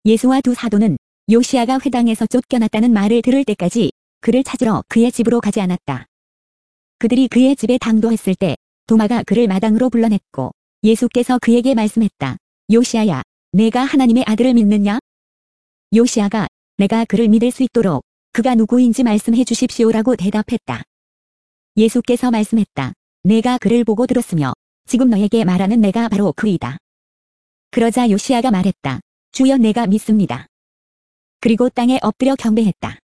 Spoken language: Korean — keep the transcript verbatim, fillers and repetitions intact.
예수와 두 사도는 요시야가 회당에서 쫓겨났다는 말을 들을 때까지 그를 찾으러 그의 집으로 가지 않았다. 그들이 그의 집에 당도했을 때 도마가 그를 마당으로 불러냈고 예수께서 그에게 말씀했다. 요시야야, 내가 하나님의 아들을 믿느냐? 요시야가 내가 그를 믿을 수 있도록 그가 누구인지 말씀해 주십시오라고 대답했다. 예수께서 말씀했다. 내가 그를 보고 들었으며 지금 너에게 말하는 내가 바로 그이다. 그러자 요시야가 말했다. 주여, 내가 믿습니다. 그리고 땅에 엎드려 경배했다.